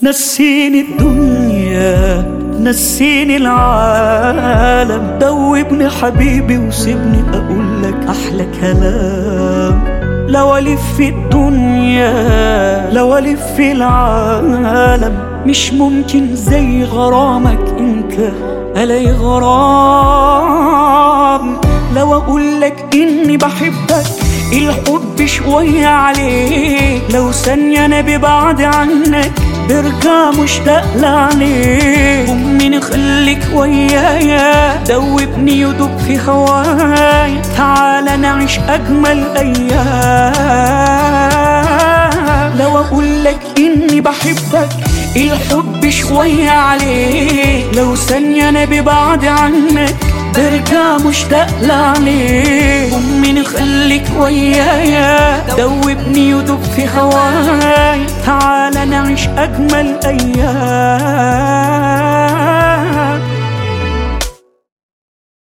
نسيني الدنيا نسيني العالم، دوبني حبيبي وسيبني أقولك أحلى كلام. لو ألف في الدنيا لو ألف في العالم، مش ممكن زي غرامك انت ألاقي غرام. لو أقولك إني بحبك الحب شوية عليك، لو ثانية أنا ببعد عنك برجع مشتاق لعليك. أمي خليك ويايا دوبني يدوب في هوايا، تعالى نعيش أجمل أيام. لو أقولك إني بحبك الحب شوية عليك، لو ثانية أنا ببعد عنك برجع مشتاق لعليك. أمي خليك ويايا دوبني يدوب في هوايا، تعالى نعيش أجمل أيام.